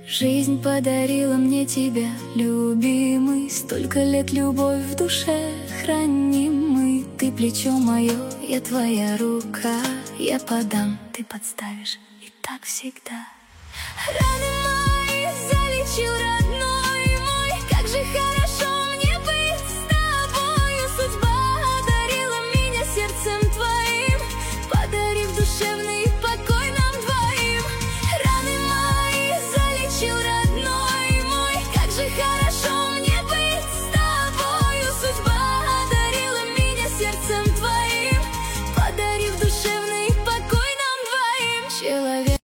Жизнь подарила мне тебя, любимый. Столько лет любовь в душе храним мы. Ты плечо мое, я твоя рука. Я подам, ты подставишь, и так всегда. Раны мои залечил, раны